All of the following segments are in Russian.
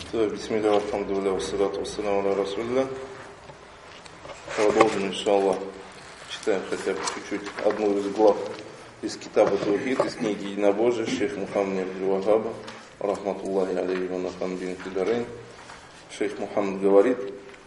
Бисмилля, алхамдулилля, вассалату вассаламу аля расулилля. Продолжим, иншаллах. Читаем хотя бы чуть-чуть одну из глав из китаба Таухид, из книги Единобожия, шейх Мухаммад Абдул-Вахаба, рахматуллахи алейхи ва нафан бин фидарейн. Шейх Мухаммад говорит,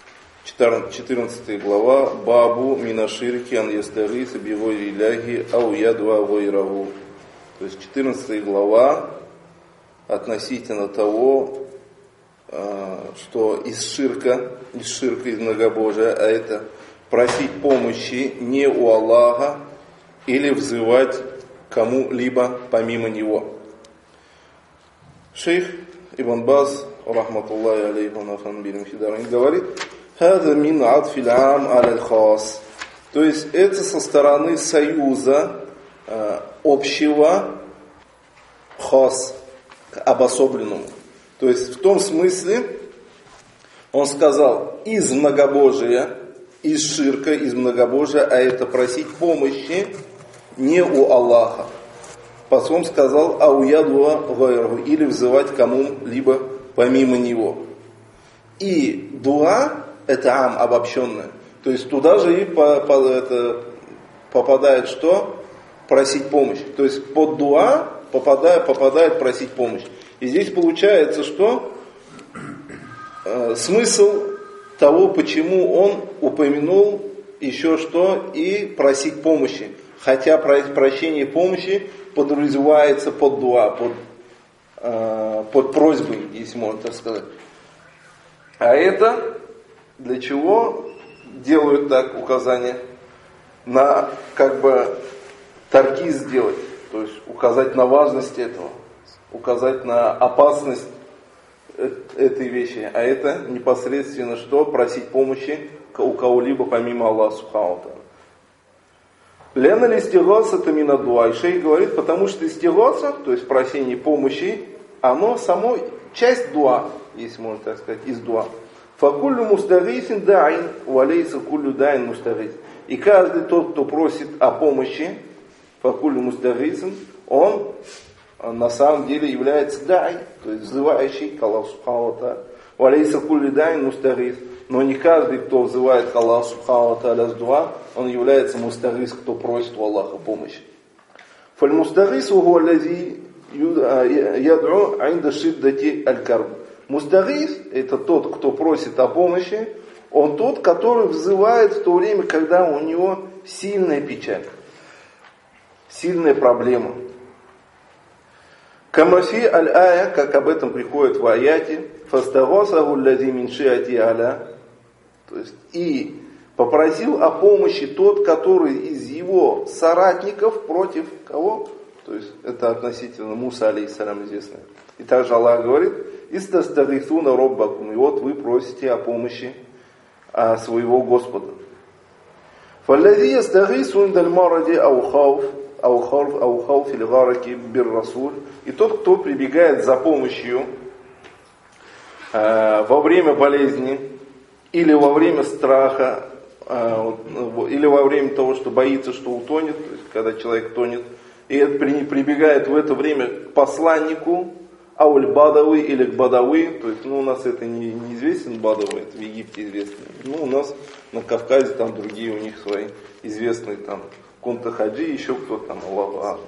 14 глава, Бабу минаширки ан ястарис бигойри ляхи ау ядва гойраву. То есть 14 глава относительно того, что из ширка, из многобожия, а это просить помощи не у Аллаха или взывать кому-либо помимо Него. Шейх Ибн Баз, рахматуллахи алейхи ва нафан бин фидарейн, говорит, «Хаза мин адфил ам аль хас». То есть это со стороны союза общего хас к обособленному. То есть в том смысле, он сказал, из многобожия, из ширка, из многобожия, а это просить помощи не у Аллаха. Потом сказал, ауядуа гайру, или взывать кому-либо помимо него. И дуа, это ам, обобщенное. То есть туда же и попадает что? Просить помощь. То есть под дуа попадает просить помощь. И здесь получается, что смысл того, почему он упомянул еще что и просить помощи. Хотя прощение помощи подразумевается под дуа, под просьбой, если можно так сказать. А это для чего делают так указания? На торги сделать, то есть указать на важность этого. Указать на опасность этой вещи, а это непосредственно что? Просить помощи у кого-либо помимо Аллаха субхану ва тааля. Лена листигаса тамина дуа. И шейх говорит, потому что истигаса, то есть просение помощи, оно само часть дуа, если можно так сказать, из дуа. Факуллю мустагисин даин, валейса куллю даин мустагис. И каждый тот, кто просит о помощи, факуллю мустагисин, он на самом деле является дай, то есть взывающий к Аллаху субхану ва тааля. Валейса кулли дайн мустагис. Но не каждый, кто взывает к Аллаху субхану ва тааля с дуа, он является мустагис, кто просит у Аллаха помощи. Фаль мустагис угу аллази яд'у инда шиддати аль-карб. Мустагис — это тот, кто просит о помощи, он тот, который взывает в то время, когда у него сильная печаль, сильная проблема. Камафи аль-ая, как об этом приходит в аяте, фастагасаху аллази мин шиати аля, то есть и попросил о помощи тот, который из его соратников против кого? То есть это относительно Муса алейхиссалям известно. И также Аллах говорит, истастагисуна роббакум, и вот вы просите о помощи своего Господа. Фаллази ястагисун даль маради ау хауф, и тот, кто прибегает за помощью во время болезни, или во время страха, или во время того, что боится, что утонет, то есть когда человек тонет, и прибегает в это время к посланнику, ауль бадавы или к бадавы, то есть у нас это неизвестен бадавы, это в Египте известно, у нас на Кавказе там другие у них свои известные там Кунта Хаджи, еще кто-то там, Аллаху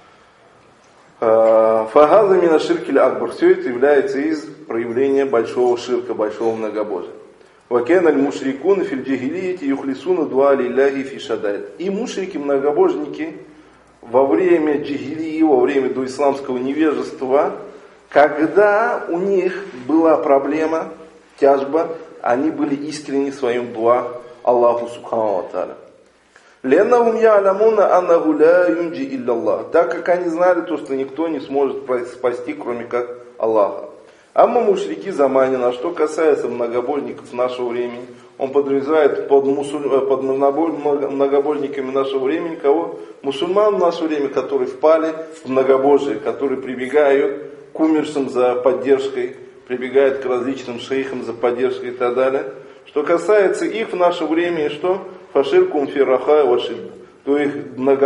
Ахмад. Фагаза мина ширкиль акбар. Все это является из проявления большого ширка, большого многобожия. Вакена аль мушрикуна филь джахилияти юхлисуна дуа лилляхи фи шадайд. И мушрики, многобожники, во время джахилии, во время доисламского невежества, когда у них была проблема, тяжба, они были искренни в своем дуа Аллаху субхану ва тааля. Леннахум я'ламуна аннаху ла юнджи илля Аллах. Так как они знали то, что никто не сможет спасти, кроме как Аллаха. Амма мушрики заманина, что касается многобожников нашего времени, он подразумевает под многобожниками нашего времени кого? Мусульман в наше время, которые впали в многобожие, которые прибегают к умершим за поддержкой, прибегают к различным шейхам за поддержкой и так далее. Что касается их в наше время, что? Фаширкум фираха вашид. То их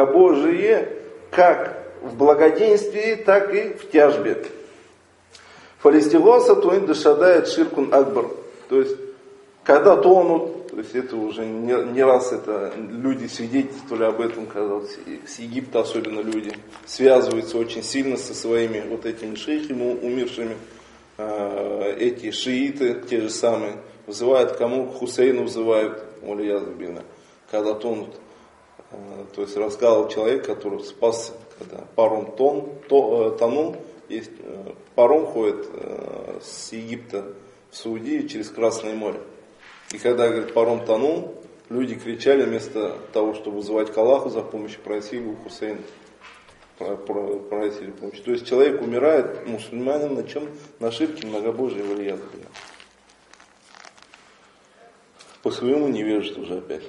многобожие как в благоденствии, так и в тяжбе. Фалистигоса туин дешадает ширкун акбар. То есть, когда тонут, то есть это уже не раз это люди свидетельствовали об этом, когда вот с Египта особенно люди связываются очень сильно со своими вот этими шейхами умершими. Эти шииты, те же самые, вызывают кому? Хусейну вызывают, когда тонут. То есть рассказывал человек, который спасся, когда паром тонул. Есть паром ходит с Египта в Саудию через Красное море. И когда, говорит, паром тонул, люди кричали вместо того, чтобы вызывать к Аллаху за помощью, просили у Хусейна. Просили помощи. То есть человек умирает, мусульманин, на чем? На ширке многобожия валиязу. По своему невежеству уже опять.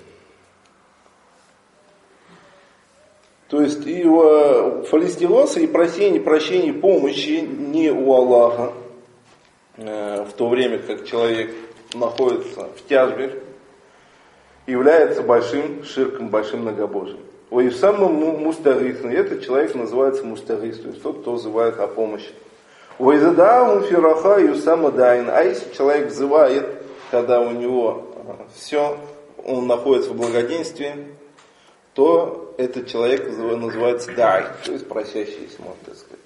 То есть и фалистигоса и прощение помощи не у Аллаха, в то время как человек находится в тяжбе, является большим ширком, большим многобожием. И самым мустагис, этот человек называется мустагис, то есть тот, кто взывает о помощи. А если человек взывает, когда у него все, он находится в благоденствии, то этот человек называется дай, то есть просящийся, можно так сказать.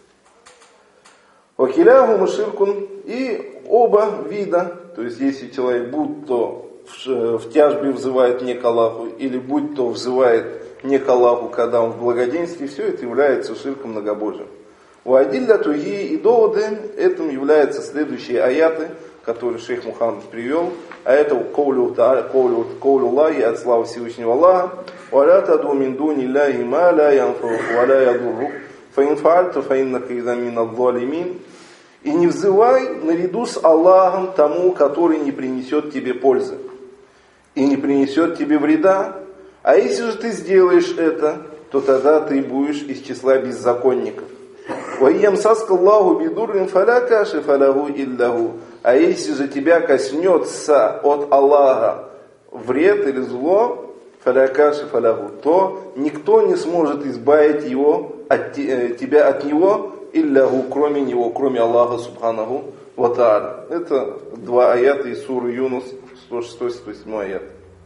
Вакилягу муширкун, и оба вида, то есть если человек будь то в тяжбе взывает не к Аллаху, или будь то взывает не к Аллаху, когда он в благоденствии, все это является ширком многобожием. У Адилля Туги и доводы этим являются следующие аяты, которые шейх Мухаммад привел. А это коулю Аллахи, от славы Всевышнего Аллаха. وَلَا تَدُوا مِنْ دُونِ اللَّهِ مَا لَا يَنْفَعُكَ وَلَا يَضُرُّكَ فَإِنْ فَعَلْتَ فَإِنَّكَ إِذًا مِنَ الظَّالِمِينَ. И не взывай наряду с Аллахом тому, который не принесет тебе пользы и не принесет тебе вреда. А если же ты сделаешь это, то тогда ты будешь из числа беззаконников. وَيَمْسَسْكَ اللَّهُ بِدُرٍّ فَلَا كَاشِفَ لَهُ إِلَّا هُ. А если же тебя коснется от Аллаха вред или зло, فَلَا كَاشِفَ لَهُ, то никто не сможет избавить тебя от него, илляху, кроме него, кроме Аллаха Субханаху ва Тааля. Это два аята из суры Юнус, 106-107 аят.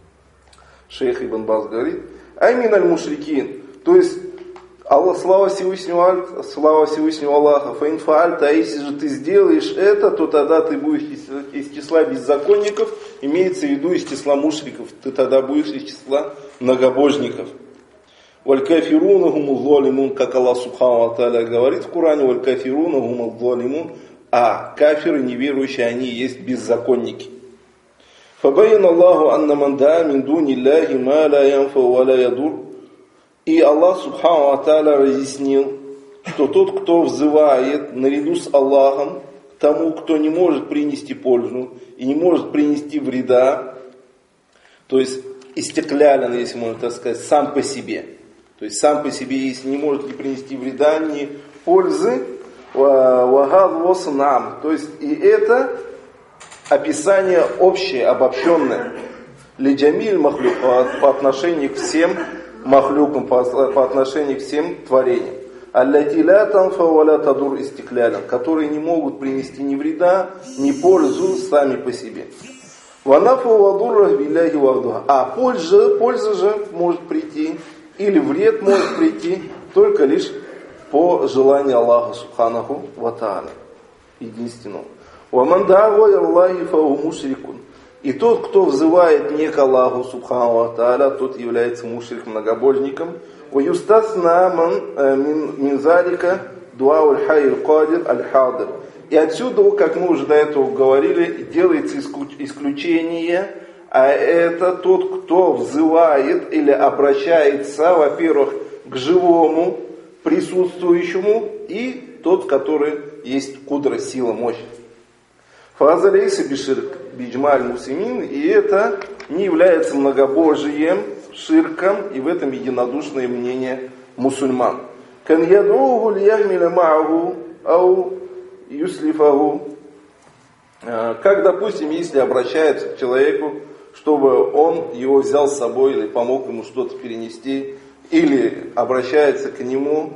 Шейх Ибн Баз говорит, аймин аль-мушрикин, то есть слава Всевышнего Аллаха, фаинфаальта, а если же ты сделаешь это, то тогда ты будешь из числа беззаконников, имеется в виду из числа мушриков, ты тогда будешь из числа многобожников. Валь-кафируна гуму золимун, как Аллах Субхану ва Тааля говорит в Коране, валь-кафируна гуму золимун, а кафиры неверующие, они есть беззаконники. Фабайян Аллаху анна ман даа мин дуни Аллахи ма ла янфа ва ла ядур. И Аллах Субхану ва Тааля разъяснил, что тот, кто взывает наряду с Аллахом тому, кто не может принести пользу и не может принести вреда, то есть истеклялен, если можно так сказать, сам по себе. То есть сам по себе, если не может ни принести вреда, ни пользы, то есть и это описание общее, обобщенное, лиджамиль махлюкат, по отношению к всем махлюкам, по отношению к всем творениям, которые не могут принести ни вреда, ни пользу сами по себе. А польза же может прийти, или вред может прийти только лишь по желанию Аллаха Субханаху ва Тааля, единственного. И тот, кто взывает не к Аллаху Субхану ва Тааля, тот является мушрик, многобожником. И отсюда, как мы уже до этого говорили, делается исключение, а это тот, кто взывает или обращается, во-первых, к живому, присутствующему, и тот, который есть кудра, сила, мощь. Фазалейса биширк биджмаль мусимин, и это не является многобожием, ширком, и в этом единодушное мнение мусульман. Кан яд'уху лияхмиля ма'аху ау юслифаху. Как, допустим, если обращается к человеку, чтобы он его взял с собой или помог ему что-то перенести, или обращается к нему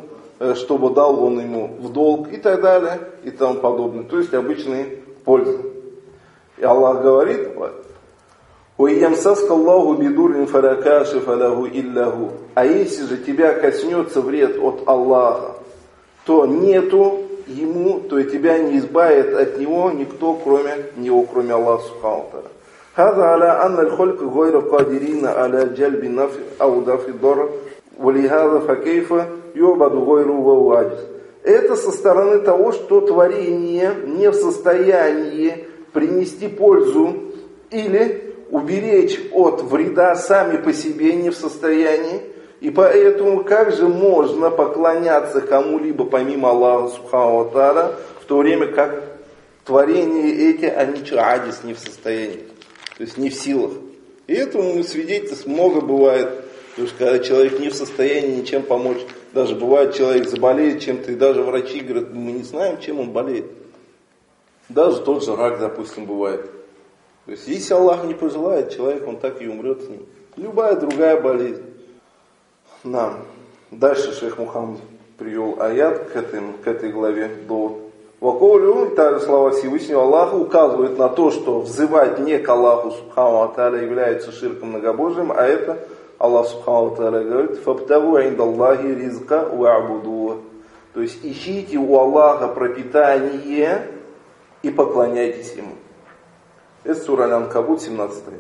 чтобы дал он ему в долг и так далее и тому подобное. То есть обычные пользы. И Аллах говорит: «Уйямсаска Аллаху бидурин фаракаши фалаху илляху». А если же тебя коснется вред от Аллаха, то нету ему, то и тебя не избавит от него никто, кроме него, кроме Аллаха субхану ва тааля. هذا على أن الخلق غير قادرين على جلب النفع أو دفع الضرر ولهذا فكيف يعبد غيره وهو عاجز. Это со стороны того, что творение не в состоянии принести пользу или уберечь от вреда сами по себе не в состоянии. И поэтому как же можно поклоняться кому-либо помимо Аллаха субхану ва тааля, в то время как творения эти, они аджиз, не в состоянии. То есть не в силах. И этому свидетельств много бывает. Потому что когда человек не в состоянии ничем помочь, даже бывает человек заболеет чем-то, и даже врачи говорят: мы не знаем, чем он болеет. Даже тот же рак, допустим, бывает. То есть если Аллах не пожелает, человек, он так и умрет с ним. Любая другая болезнь. Нам. Дальше шейх Мухаммад привел аят к этой главе до Ваколю, и также слова Всевышнего Аллаха указывают на то, что взывать не к Аллаху субхану ва тааля является ширком многобожием, а это Аллах субхану ва тааля говорит: «Фабтагу индаллахи ризка ва'будуа». То есть ищите у Аллаха пропитание и поклоняйтесь Ему. Это сура Аль-Анкабут, 17 аят.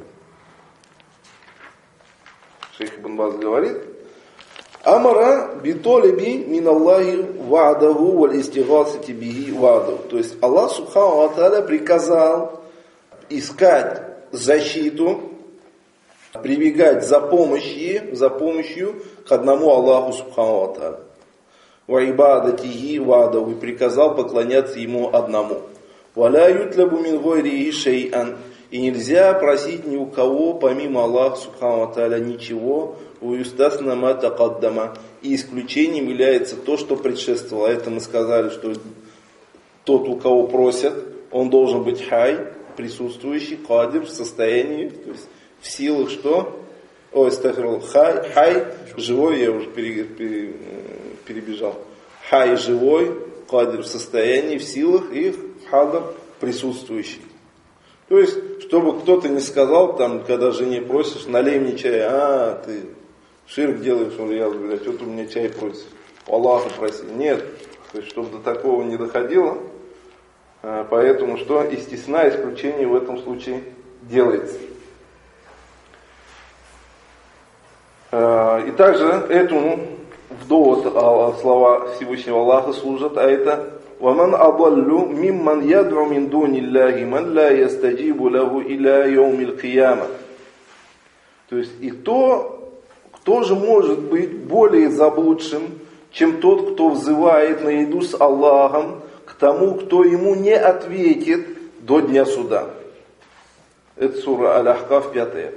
Шейх Ибн Баз говорит: Амара битолеби миналлахи ва'даху валь истигасати бихи ва'даху. То есть Аллах субхану ва тааля приказал искать защиту, прибегать за помощью к одному Аллаху субхану ва тааля. Ва ибадатихи ва'даху, и приказал поклоняться Ему одному. Валя ютлабу мин гойрихи шей'ан. И нельзя просить ни у кого, помимо Аллаха субхану ва тааля, ничего. Уюстасна ма тақаддама. И исключением является то, что предшествовало. Это мы сказали, что тот, у кого просят, он должен быть хай, присутствующий, кадир, в состоянии, то есть в силах что? Хай, живой, я уже перебежал. Хай, живой, кадир, в состоянии, в силах, и хадр, присутствующий. То есть, чтобы кто-то не сказал, там, когда жене просишь: налей мне чай, ты ширк делаешь, что ты у меня чай просишь, у Аллаха проси. Нет, то есть, чтобы до такого не доходило, поэтому что? Истисна, исключение в этом случае делается. И также этому в довод слова Всевышнего Аллаха служат, а это: وَمَنْ أَضَلُّ مِمَّنْ يَدْعُ مِنْ دُونِ اللَّهِ مَنْ لَا يَسْتَجِيبُ لَهُ إِلَى يَوْمِ الْقِيَامَةِ. То есть и кто же может быть более заблудшим, чем тот, кто взывает наряду с Аллахом к тому, кто ему не ответит до дня суда. Это сура Аль-Ахкаф, 5 аят.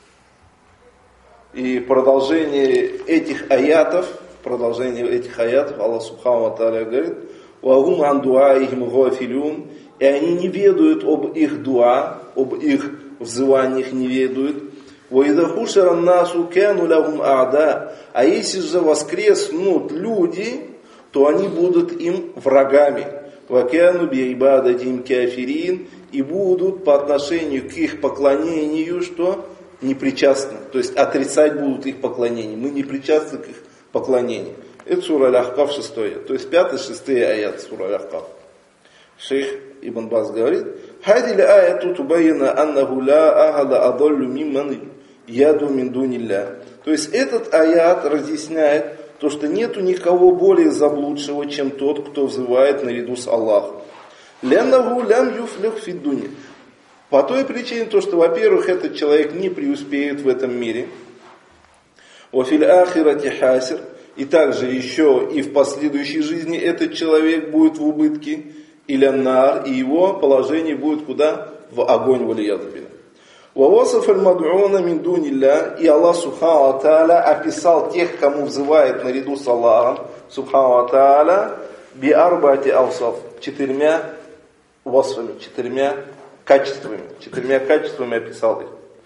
И продолжение этих аятов Аллах субхану ва тааля говорит: «Вагум ан дуаихим гафилюн». И они не ведают об их дуа, об их взываниях не ведают. «Ваида хушаран насу кяну лахум а'да». А если же воскреснут люди, то они будут им врагами. «Вакяну би'ибадатим кафирин». И будут по отношению к их поклонению, что? Непричастны. То есть отрицать будут их поклонение. Мы не причастны к их поклонению. Это сура Аль-Ахкаф, 6 аят. То есть 5-6 аят сура Аль-Ахкаф. Шейх Ибн Баз говорит: «Хадили аяту тубайна аннаху ла ахада адаллю мимман яду мин дунилля». То есть этот аят разъясняет то, что нету никого более заблудшего, чем тот, кто взывает наряду с Аллахом. Ляннаху лям юфлих фид дуня. По той причине, то, что, во-первых, этот человек не преуспеет в этом мире. Вафиль ахирати хасир. И также еще и в последующей жизни этот человек будет в убытке. Или нар, и его положение будет куда? В огонь, валиядубина. Вавасаф аль-мад'уна мин дунилля. И Аллах субхану ва тааля описал тех, кому взывает наряду с Аллахом субхану ва тааля би арбати авсаф. 4 васфами, 4 качествами описал их.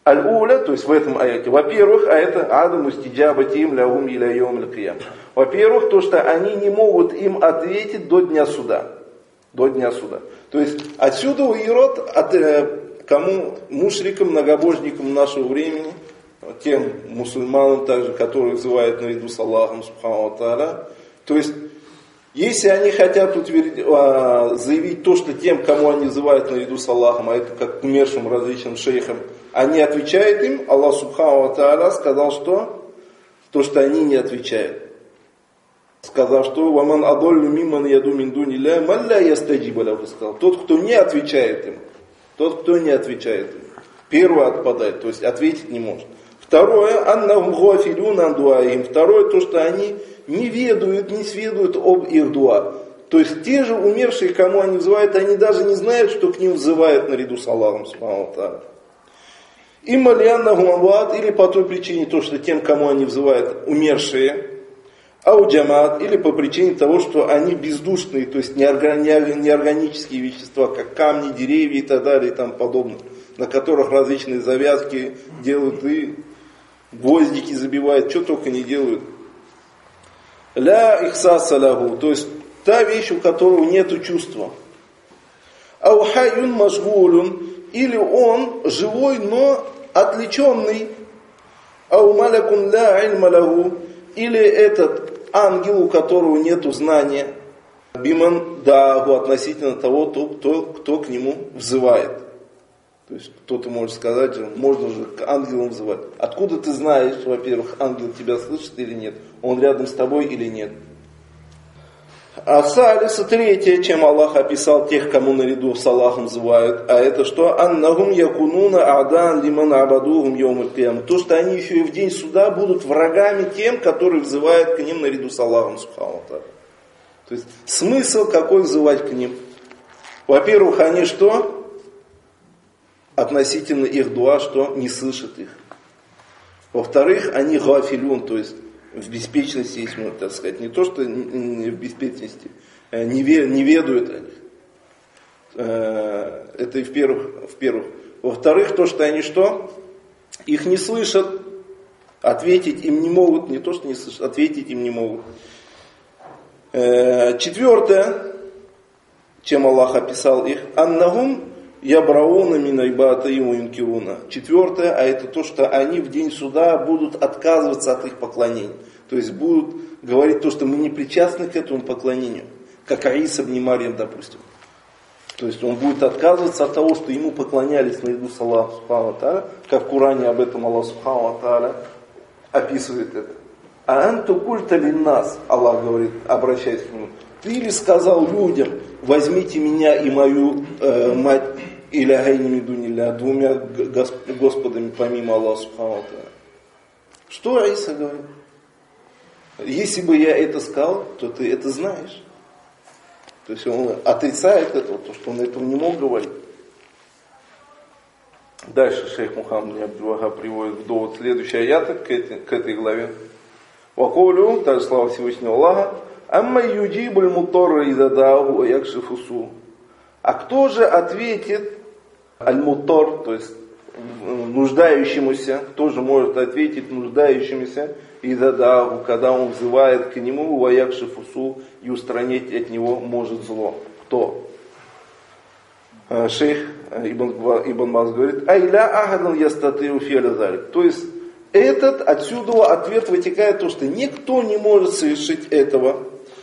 Аль-Уля, то есть в этом аяте. Во-первых, а это адаму стиджабатим лягум иля йом аль-киям. Во-первых, то, что они не могут им ответить до дня суда. До дня суда. То есть отсюда Ирод, кому мушрикам, многобожникам нашего времени, тем мусульманам также, которые взывают наряду с Аллахом, субхану ва тааля. То есть, если они хотят заявить то, что тем, кому они взывают наряду с Аллахом, а это как к умершим различным шейхам, они отвечают им, Аллах субхану ва тааля сказал, что? То, что они не отвечают. Сказал, что «Ваман адоллю мимман яду мин дуни ля малля ястаджиба лаху», сказал. Тот, кто не отвечает им. Тот, кто не отвечает им. Первый отпадает, то есть ответить не может. Второе, аннахум гуафилюн ан дуаихим. Второе, то, что они не ведают, не сведают об их дуа. То есть те же умершие, кому они взывают, они даже не знают, что к ним взывают наряду с Аллахом. Имма ли аннахум амват, или по той причине, то, что тем, кому они взывают, умершие, ауджамат, или по причине того, что они бездушные, то есть неорганические вещества, как камни, деревья и так далее и тому подобное, на которых различные завязки делают и гвоздики забивают, что только не делают. Ля ихсаса лягу, то есть та вещь, у которого нету чувства. Аухаюн машгулюн, или он живой, но отвлеченный. Аумалякун ля ильма лягу, или этот ангел, у которого нету знания. Биман дагу, относительно того, кто к нему взывает. То есть кто-то может сказать, можно же к ангелам взывать. Откуда ты знаешь, во-первых, ангел тебя слышит или нет? Он рядом с тобой или нет? А салиса, третье, чем Аллах описал тех, кому наряду с Аллахом взывают, а это что? Аннахум якунуна адан лиман абадухум йом аль-киям. То, что они еще и в день суда будут врагами тем, которые взывают к ним наряду с Аллахом, субхану ва тааля. То есть смысл какой взывать к ним? Во-первых, они что? Относительно их дуа, что не слышат их. Во-вторых, они гафилюн, то есть в беспечности, если можно так сказать. Не то, что в беспечности, не ведают о них. Это и в-первых. Во-вторых, то, что они что? Их не слышат, ответить им не могут. Не то, что не слышат, ответить им не могут. Четвертое, чем Аллах описал их. Аннахум ябрауна минайбата и уинкируна. Четвертое, а это то, что они в день суда будут отказываться от их поклонения. То есть будут говорить то, что мы не причастны к этому поклонению. Как Аиса ибн Марьям, допустим. То есть он будет отказываться от того, что ему поклонялись наряду с Аллахом субхану ва тааля, как в Коране об этом Аллах субхану ва тааля описывает это. А анту культа линнас, Аллах говорит, обращаясь к нему, ты ли сказал людям, возьмите меня и мою мать иляхайними дунилля, двумя господами помимо Аллаха субхану ва тааля. Что Аиса говорит? Если бы я это сказал, то ты это знаешь. То есть он отрицает это, то, что он этого не мог говорить. Дальше шейх Мухаммад Абдул-Вахаб приводит в довод следующий аят к этой главе. Вакулю, также слава Всевышнего Аллаха, амма юджибуль муторра изадаху якшифусу. А кто же ответит аль-мутор, то есть нуждающемуся, кто же может ответить нуждающемуся изадаху, когда он взывает к нему ваякшифусу и устранить от него может зло. Кто? Шейх Ибн Баз говорит, айля ахадан ястатиру фи'ля залик. То есть отсюда ответ вытекает то, что никто не может совершить этого.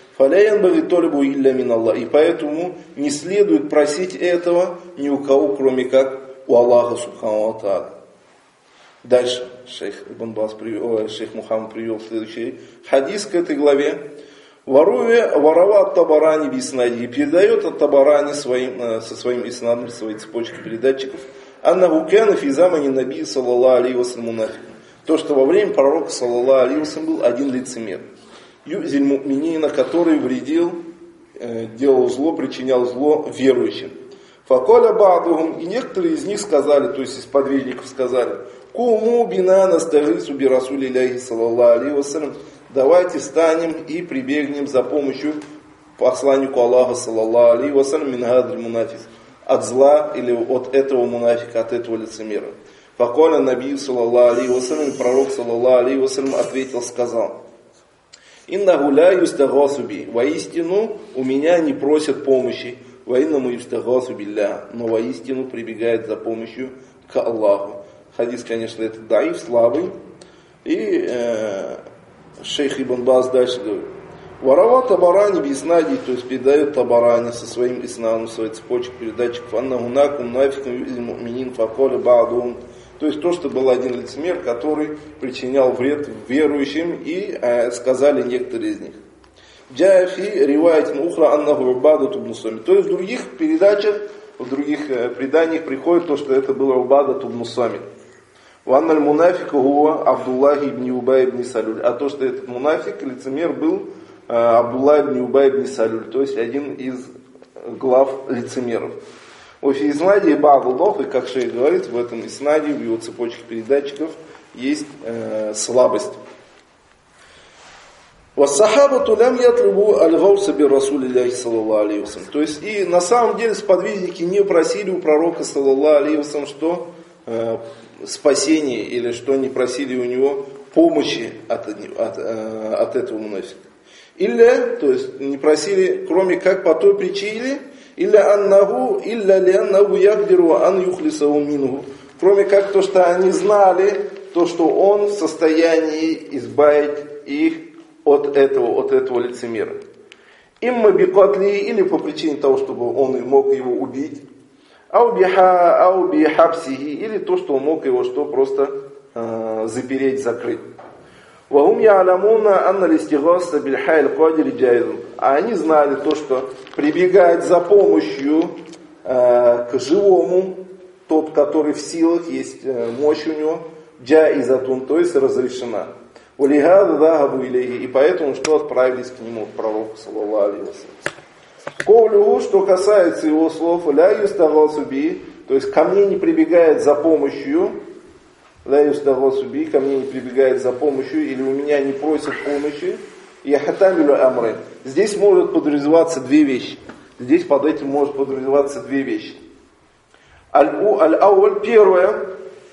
И поэтому не следует просить этого ни у кого, кроме как у Аллаха субхану ва тааля. Дальше шейх Мухаммад привел следующий хадис к этой главе. Воровал Табарани биснади, передает от Табарани со своим иснадом, своей цепочкой передатчиков. Аннаху кана фи замани наби саллаллаху алейхи ва саллям мунафик. То, что во время пророка саллаллаху алейхи ва саллям был один лицемер. Юзиль му'минина, который вредил, делал зло, причинял зло верующим. Факоля ба'духум, и некоторые из них сказали, то есть из подвижников сказали, куму бина настагису би расули ляхи саллаллаху алейхи ва саллям. Давайте встанем и прибегнем за помощью посланнику Аллаха саллаллаху алейхи ва саллям мин гадриль мунафис, от зла или от этого мунафика, от этого лицемера. Факоля Наби саллаллаху алейхи вассалям, пророк саллаллаху алейхи вассалям ответил, сказал: «Иннаху ля юстагасу би». Воистину у меня не просят помощи. Ва иннаму юстагасу билля. Но воистину прибегает за помощью к Аллаху. Хадис, конечно, это даиф, слабый. И шейх Ибн Баз дальше говорит: «Варава Табарани биснади», то есть передает Табарани со своим иснадом, своей цепочкой передатчиков, «Аннахунакум нафикум из муминин факоля ба'дун». То есть то, что был один лицемер, который причинял вред верующим, и сказали некоторые из них. Джафи риваят мухра аннаху убадату ибн Самит. То есть в других передачах, в других преданиях приходит то, что это был Убадату ибн Самит. Ванналь мунафика гуа Абдуллахи ибн Убай ибн Салюль. А то, что этот мунафик, лицемер, был Абдуллах ибн Убай ибн Салюль, то есть один из глав лицемеров. В иснаде Ба'дуллах, и как шейх говорит, в этом иснаде, в его цепочке передатчиков есть слабость. Вассахабату лям ятлубу аль-гауса би Расулиллахи саллаллаху алейхи вассалям. То есть и на самом деле сподвижники не просили у пророка саллаллаху алейхи вассалям, что спасения, или что не просили у него помощи от этого мунафика. Или, то есть не просили, кроме как по той причине, илля ли аннаху ягдиру ан юхлисаху минху. Кроме как то, что они знали, то, что он в состоянии избавить их от этого лицемера. Имма бикатли, или по причине того, чтобы он мог его убить, ау бихабсихи, или то, что он мог его просто запереть, закрыть. Вахум я'ламуна анна листигаса бильхай аль-кадири джайзун. А они знали то, что прибегать за помощью к живому, тот, который в силах, есть мощь у него, джаизатун, то есть разрешена. Улигада дахабу илейхи, и поэтому что отправились к нему, к пророку саллаллаху алейхи вассалям. Ковлюху, что касается его слов, ля юстагасу би, то есть ко мне не прибегает за помощью, ля юстагасу би, ко мне не прибегает за помощью, или у меня не просят помощи, я хатамилю амры. Здесь может подразумеваться две вещи. Здесь под этим может подразумеваться две вещи. Аль-ауль, первое,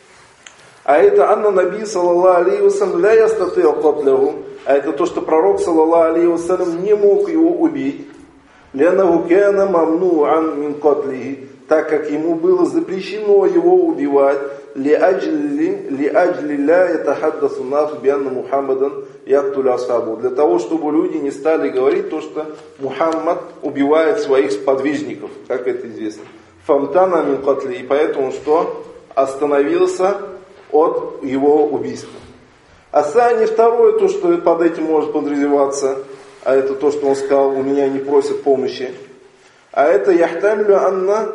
а это анна наби саллаллаху алейхи вассалям ля ястатил катлаху, а это то, что пророк саллаллаху алейхи вассалям не мог его убить, лянаху кана мамну'ан мин катлихи, так как ему было запрещено его убивать, ли аджли ля ятахаддасу насу бианна Мухаммадан яктуля асхабу, для того, чтобы люди не стали говорить то, что Мухаммад убивает своих сподвижников, как это известно. Фамтана мин катли, и поэтому что? Остановился от его убийства. А сани второе, то, что под этим может подразумеваться, а это то, что он сказал, у меня не просят помощи. А это яхтамилю анна,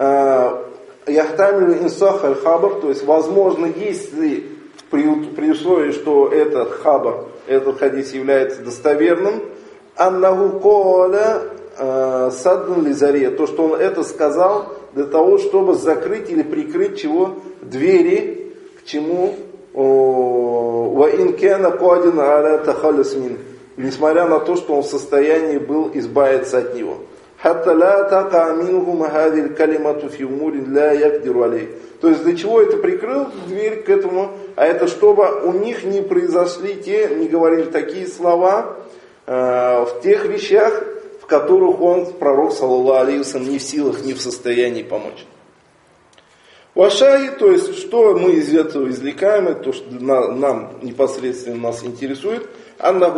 яхтамилю инсах аль-хабар, то есть возможно, если при условии, что этот хабар, этот хадис является достоверным, аннаху коля саддан лизаре, то, что он это сказал для того, чтобы закрыть или прикрыть чего? Двери, к чему несмотря на то, что он в состоянии был избавиться от него. То есть для чего это прикрыл дверь к этому? А это чтобы у них не произошли не говорили такие слова в тех вещах, в которых он, пророк саллаллаху алейхи вассалям, не в силах, не в состоянии помочь. Вашаи, то есть, что мы из этого извлекаем, то, что нам непосредственно нас интересует, а это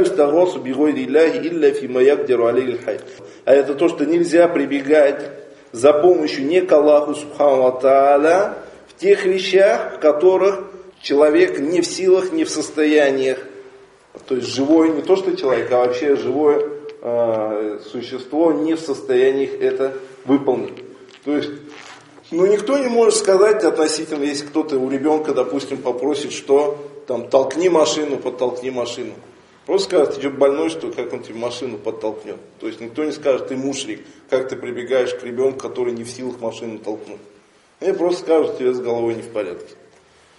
то, что нельзя прибегать за помощью не к Аллаху субхану ва тааля в тех вещах, в которых человек не в силах, не в состояниях, то есть живой, не то что человек, а вообще живое существо не в состоянии это выполнить. То есть, никто не может сказать относительно, если кто-то у ребенка, допустим, попросит, что там толкни машину, подтолкни машину. Просто скажет, ты что, больной, что как он тебе машину подтолкнет. То есть никто не скажет, ты мушрик, как ты прибегаешь к ребенку, который не в силах машину толкнуть. Они просто скажут, тебе с головой не в порядке.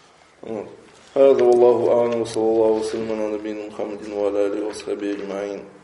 Вот.